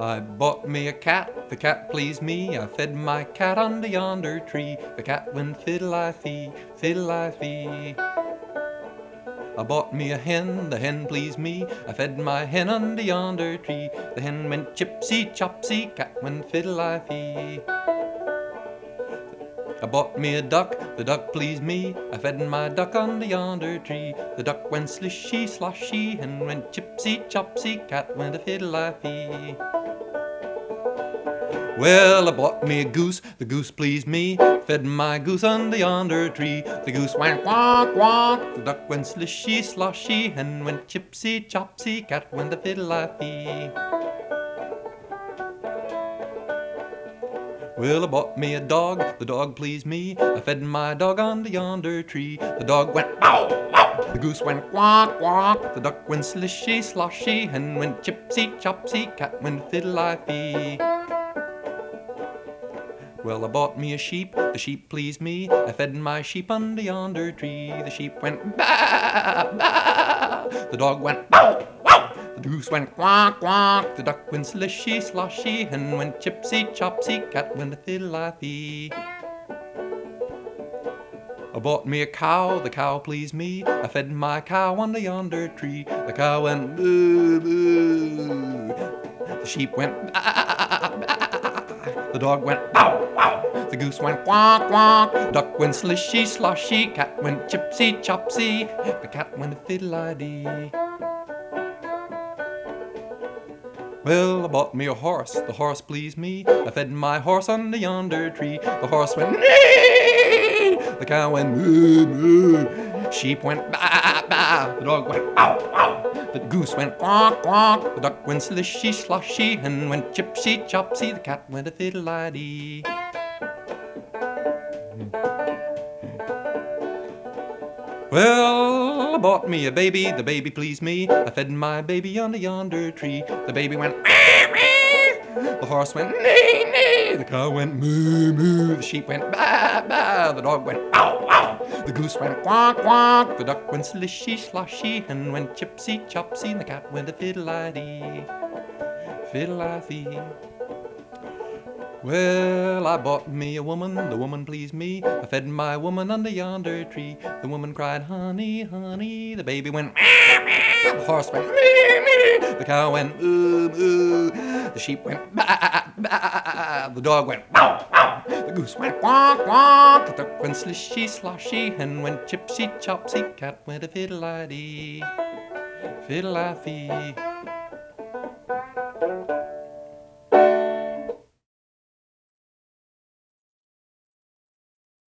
I bought me a cat, the cat pleased me. I fed my cat under yonder tree. The cat went fiddle-I-fee, fiddle-I-fee. I bought me a hen, the hen pleased me. I fed my hen under yonder tree. The hen went chipsy-chopsy, cat went fiddle-I-fee. I bought me a duck, the duck pleased me. I fed my duck under yonder tree. The duck went slishy-sloshy, hen went chipsy-chopsy, cat went a fiddle-I-fee. Well, I bought me a goose, the goose pleased me. Fed my goose under yonder tree. The goose went quack, quack. The duck went slishy, sloshy, hen went chipsy, chopsy, cat went a fiddle-I-fee. Well, I bought me a dog, the dog pleased me. I fed my dog under yonder tree. The dog went bow, bow. The goose went quack, quack. The duck went slishy, sloshy, hen went chipsy, chopsy, cat went fiddle-I-fee. Well, I bought me a sheep, the sheep pleased me. I fed my sheep under yonder tree. The sheep went baa, baa. The dog went bow, wow. The goose went quack, quack. The duck went slishy, sloshy, hen went chipsy, chopsy, cat went a fiddle-I-fee. I bought me a cow, the cow pleased me. I fed my cow under yonder tree. The cow went moo, moo. The sheep went baa, baa. The dog went bow, wow. The goose went quack, quack. Duck went slishy, sloshy. Cat went chipsy, chopsy. The cat went a fiddle-I-dee. Well, I bought me a horse, the horse pleased me. I fed my horse under yonder tree. The horse went neigh. The cow went moo, moo. Sheep went baa, baa. The dog went ow, ow. The goose went quack, quack. The duck went slishy, sloshy, hen went chipsy, chopsy. The cat went a fiddle-I-dee. Well, I bought me a baby, the baby pleased me. I fed my baby under yonder tree. The baby went meh, meh. The horse went neigh, neigh. The cow went moo, moo. The sheep went baa, baa. The dog went ow, ow. The goose went quack, quack. The duck went slishy, sloshy, hen went chipsy, chopsy, and the cat went a fiddle-I-dee, fiddle-I-fee. Well, I bought me a woman, the woman pleased me. I fed my woman under yonder tree. The woman cried, honey, honey. The baby went meow, meow. The horse went mee, mee. The cow went moo, moo. The sheep went baa, baa. The dog went bow, bow. The goose went quack, quack. The duck went slishy, sloshy, hen went chipsy, chopsy, cat went a fiddle-I-dee, fiddle-I-fee.